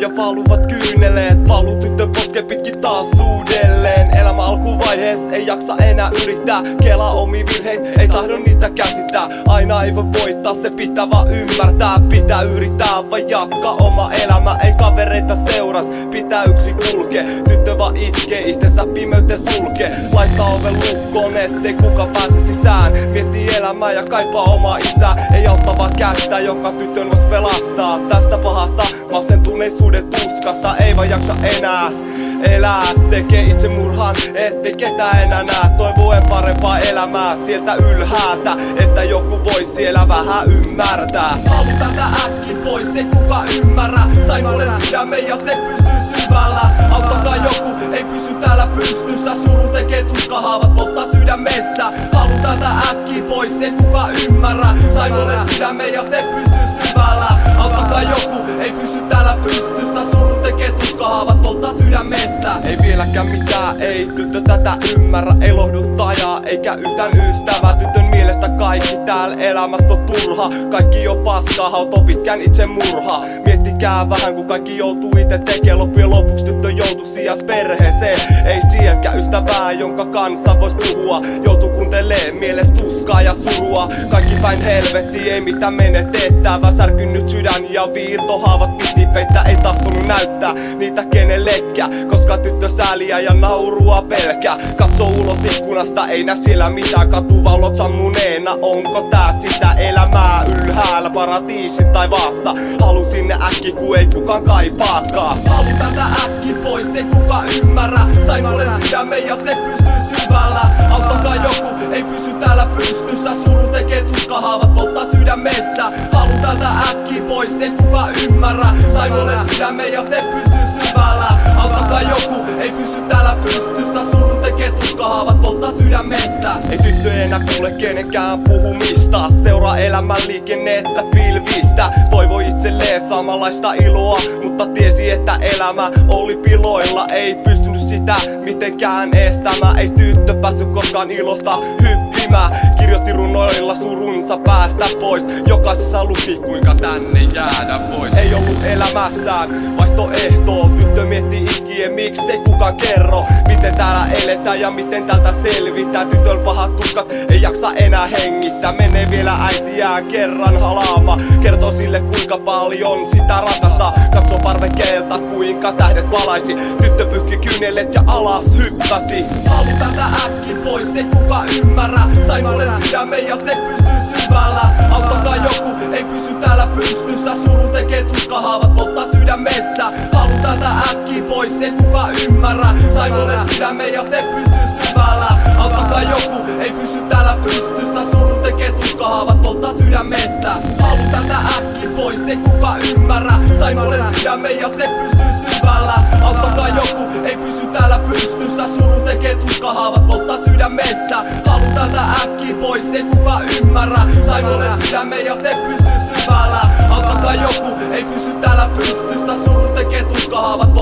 ja valuvat kyyneleet. Valuu tyttön posken pitkin taas uudelleen. Elämä alkuvaiheessa ei jaksa enää yrittää. Kelaa omi virheet, ei tahdo niitä käsittää. Aina ei voi voittaa, se pitää vaan ymmärtää. Pitää yrittää vaan jatkaa oma elämä. Ei kavereita seuras, pitää yksin kulkee. Tyttö vaan itkee, itsensä pimeyteen sulkee. Laittaa oven lukkoon, ettei kuka pääse sisään. Miettii elämää ja kaipaa omaa isää. Ei auttavaa kättä, joka tytön vois pelastaa. Tästä pahasta masentuneisuuden tuskasta ei vaan jaksa enää elää. Tekee itse murhan, ettei ketään enää näe. Toivoen parempaa elämää sieltä ylhäältä, että joku voi siellä vähän ymmärtää. Halu tätä äkki pois, ei kuka ymmärrä. Sain mulle sydämen ja se pysyy syvällä. Auttakaa joku, ei pysy täällä pystyssä. Suru tekee tuskahaavat, polttaa sydämessä. Halu tätä äkki pois, ei kuka ymmärrä. Sain mulle sydämen ja se pysyy syvällä. Auttakaa joku, ei pysy täällä pystyssä. Suru tekee tuskahaavat, polttaa sydämessä. Ei vieläkään mitään, ei tyttö tätä ymmärrä. Ei lohduttaja eikä yhtään ystävää. Tytön mielestä kaikki täällä elämässä on turha. Kaikki jo paskaa, hautoo pitkään itse murha. Miettikää vähän kun kaikki joutuu ite tekee. Loppujen lopuksi tyttö joutuu sijas perheeseen. Ei sielläkään ystävää, jonka kanssa vois puhua. Joutuu kuuntelee mielestä tuskaa ja surua. Kaikki päin helvetti, ei mitään menetettävää. Särkynyt sydän ja viirtohaavat piti peittää. Ei tahtonut näyttää niitä kenellekään, koska tyttö sääliä ja naurua pelkää. Katsoo ulos ikkunasta, ei näe siellä mitään. Katuvalot sammuneena, onko tää sitä elämää ylhäällä paratiisin taivaassa? Halu sinne äkki, kun ei kukaan kaipaakaan. Halu tätä äkki pois, ei kuka ymmärrä. Sain mulle sydämen ja se pysyy syvällä. Auttakaa joku, ei pysy täällä pystyssä. Suru tekee tuskahaavat, polttaa sydämessä. Halu tätä äkki pois, ei kuka ymmärrä. Sain mulle sydämen ja se pysyy syvällä. Auttakaa joku, ei pysy täällä pystyssä. Suru tekee tuskahaavat, polttaa sydämessä. Ei tyttö enää kuule kenenkään puhumista. Seuraa elämän liikennettä pilvistä. Toivoi itselleen samanlaista iloa, mutta tiesi että elämä oli piloilla. Ei pystynyt sitä mitenkään estämään. Ei tyttö päässyt koskaan ilosta hyppimään. Kirjoitti runoilla surunsa päästä pois. Jokaisessa luki kuinka tänne jäädä vois. Ei ollut elämässään vaihtoehtoa. Tyttö mietti itkien, miksei kukaan kerro miten täällä eletään ja miten täältä selvitään. Tytöllä pahat tuskat, ei jaksa enää hengittää. Menee vielä äitiään kerran halaama. Kertoo sille kuinka paljon sitä rakastaa. Katsoo parvekkeelta kuinka tähdet valaisi. Tyttö pyyhki kyynelet ja alas hyppäsi. Halu tätä äkki pois, ei kuka ymmärrä. Sain mulle sydämen ja se pysyy syvällä. Auttakaa joku, ei pysy täällä pystyssä. Suru tekee tuskahaavat, polttaa sydämessä. Halu tätä äkki pois, ei kuka ymmärrä. Sain mulle sydämen ja se pysyy syvällä. Auttakaa joku, ei pysy täällä pystyssä. Suru tekee tuskahaavat, polttaa sydämessä. Halu tätä äkki pois, ei kuka ymmärrä. Sain mulle sydämen ja se pysyy syvällä. Auttakaa joku, ei pysy täällä pystyssä. Suru tekee tuskahaavat, polttaa sydämessä. Halu tätä äkki pois, ei kuka ymmärrä. Sain mulle sydämen ja se pysyy syvällä. Auttakaa joku, ei pysy täällä pystyssä. Suru tekee tuskahaavat,